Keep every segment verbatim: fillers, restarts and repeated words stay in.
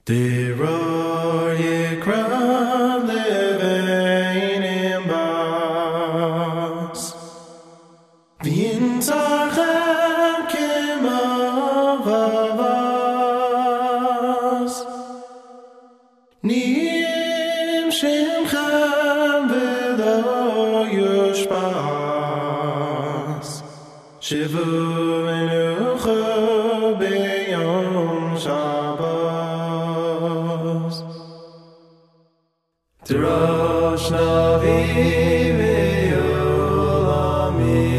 Diror Yikra Levein Bas V'yin Tzarchem Kimavavas Nim Shimchem V'lo Yushbas Shivu V'nucha B'yom Shabbos Tirosh Navi V'yolami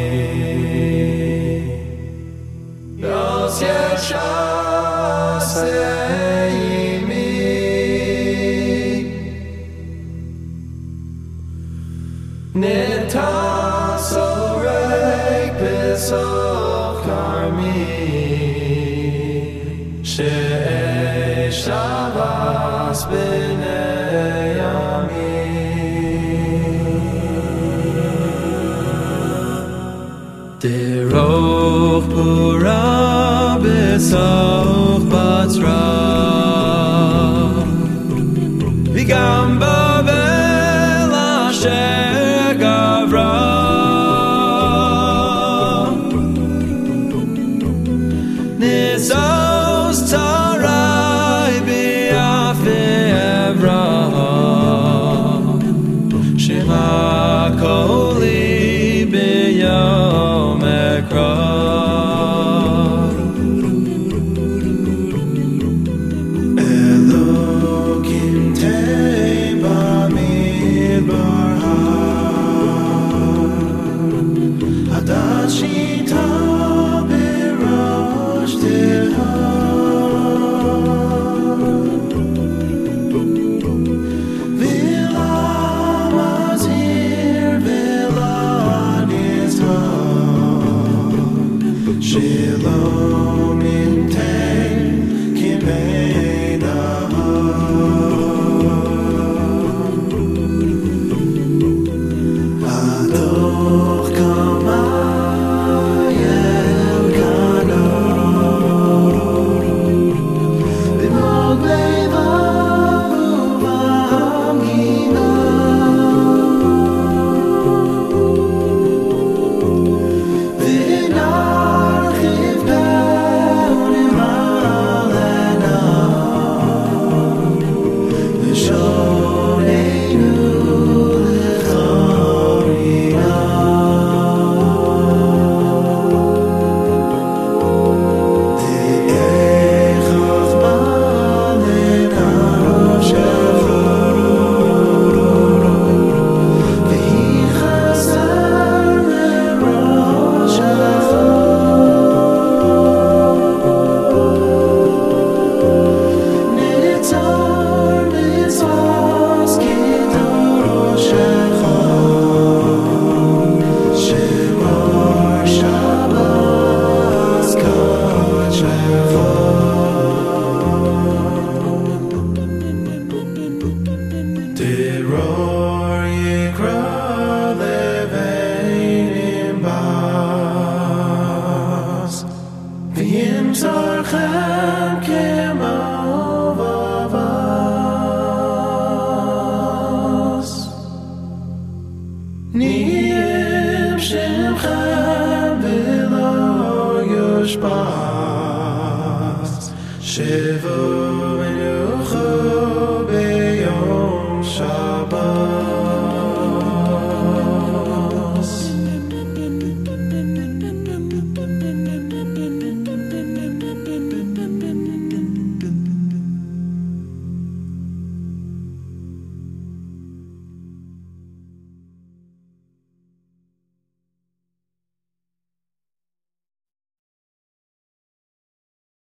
Yos Yeshas Eimi Nitas Orek B'soch Karmi She'ei Shavas B'nei Yamim Deroch Pura B'soch Batra V'gam Bavel Asher Gavra Nizos Tarai B'yafe Avraham Shema Koli B'yom Ekra Elokim Tei B'midbar Hadat Shita B'rosh Teha V'la Mazir V'la Nizha Shalom Imtei Kimeina Adoch Kamayel Kano B'mog Levavu V'hamgina V'narchiv B'onim Alena V'shoneinu L'chamina Te'ei Chachma L'nafshecha V'hi Chaser L'roshecha Nitzar mitzvos Kidoshecha Shemar Shabbos Kodshecha Diror Yikra Levein Bas V'yin Tzarchem Kimavavas Nim Shimchem V'lo Yushbas